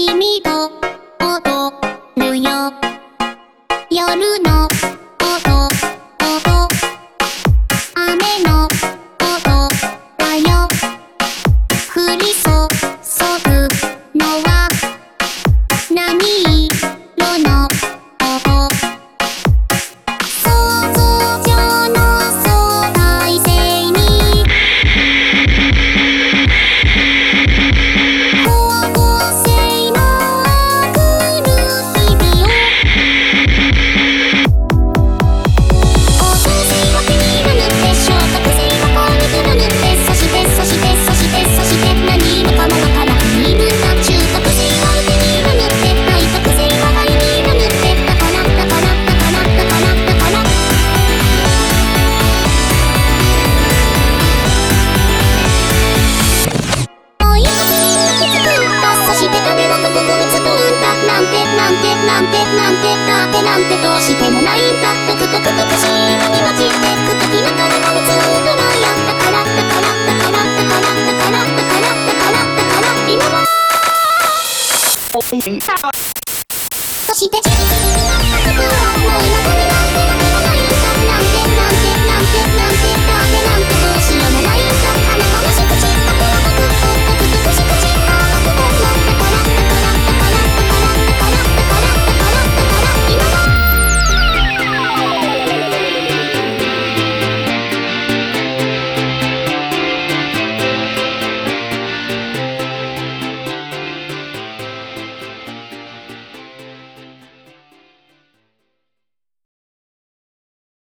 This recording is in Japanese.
君と踊るよ夜の音雨の音だよ降り注ぐのは何色の音想像上の相対性に方向性のあくる日々を応答性は手に入るって衝突性はこうにくるってそして何もかもわからないいるんだ中毒性は手に入るって背徳性は肺にいるってだからおいがみんな気づくんだそして誰も特別とうんだなんてどうしてもないんだ独特とかしいのに混じってく時ながらが普通のや今はそして自分になった